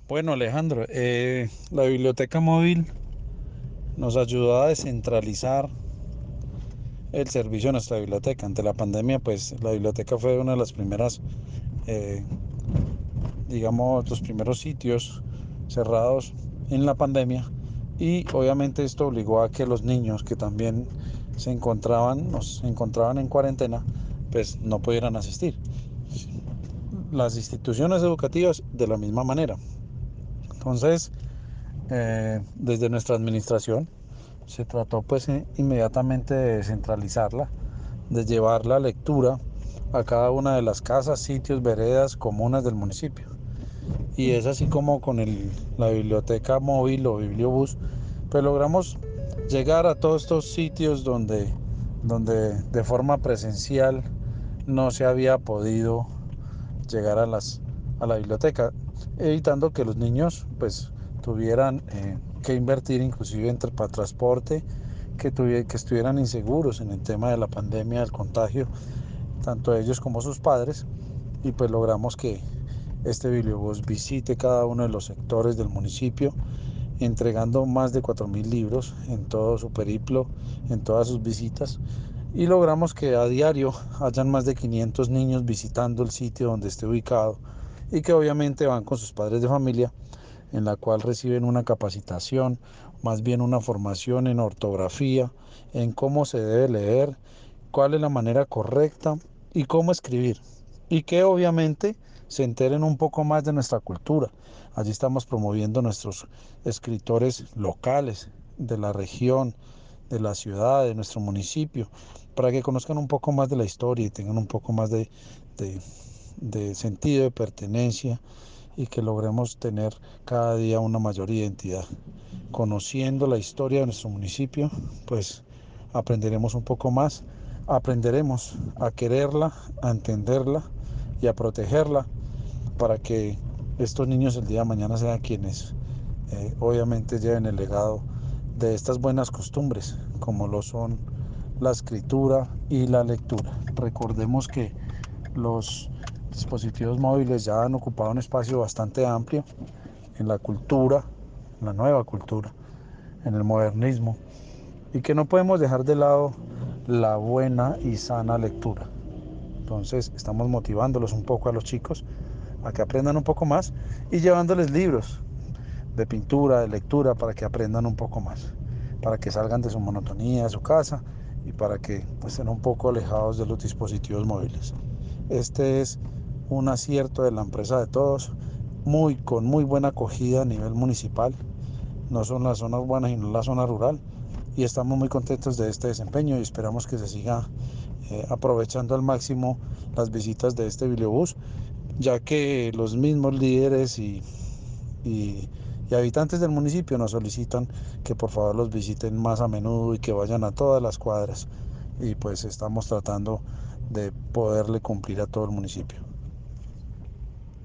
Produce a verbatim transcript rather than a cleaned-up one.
Bueno, Alejandro, eh, la biblioteca móvil nos ayudó a descentralizar el servicio de nuestra biblioteca. Ante la pandemia, pues la biblioteca fue una de las primeras, eh, digamos, los primeros sitios cerrados en la pandemia y obviamente esto obligó a que los niños que también se encontraban, nos encontraban en cuarentena, pues no pudieran asistir. Las instituciones educativas de la misma manera. Entonces, eh, desde nuestra administración se trató pues eh, inmediatamente de descentralizarla, de llevar la lectura a cada una de las casas, sitios, veredas, comunas del municipio. Y es así como con el, la biblioteca móvil o bibliobús, pues logramos llegar a todos estos sitios donde, donde de forma presencial no se había podido llegar a, las, a la biblioteca, evitando que los niños pues tuvieran eh, que invertir inclusive entre para transporte, que, tuviera, que estuvieran inseguros en el tema de la pandemia, del contagio, tanto ellos como sus padres, y pues logramos que este bibliobús visite cada uno de los sectores del municipio, entregando más de cuatro mil libros en todo su periplo, en todas sus visitas, y logramos que a diario hayan más de quinientos niños visitando el sitio donde esté ubicado y que obviamente van con sus padres de familia, en la cual reciben una capacitación, más bien una formación en ortografía, en cómo se debe leer, cuál es la manera correcta y cómo escribir. Y que obviamente se enteren un poco más de nuestra cultura. Allí estamos promoviendo nuestros escritores locales de la región, de la ciudad, de nuestro municipio, para que conozcan un poco más de la historia y tengan un poco más de, de, de sentido de pertenencia y que logremos tener cada día una mayor identidad. Conociendo la historia de nuestro municipio, pues aprenderemos un poco más, aprenderemos a quererla, a entenderla y a protegerla para que estos niños el día de mañana sean quienes eh, obviamente lleven el legado de estas buenas costumbres, como lo son la escritura y la lectura. Recordemos que los dispositivos móviles ya han ocupado un espacio bastante amplio en la cultura, en la nueva cultura, en el modernismo, y que no podemos dejar de lado la buena y sana lectura. Entonces estamos motivándolos un poco a los chicos a que aprendan un poco más y llevándoles libros de pintura, de lectura, para que aprendan un poco más, para que salgan de su monotonía, de su casa y para que pues, estén un poco alejados de los dispositivos móviles. Este es un acierto de la empresa de todos, muy, con muy buena acogida a nivel municipal. No son las zonas urbanas, sino la zona rural. Y estamos muy contentos de este desempeño y esperamos que se siga eh, aprovechando al máximo las visitas de este bibliobús, ya que los mismos líderes y, y, y habitantes del municipio nos solicitan que por favor los visiten más a menudo y que vayan a todas las cuadras. Y pues estamos tratando de poderle cumplir a todo el municipio.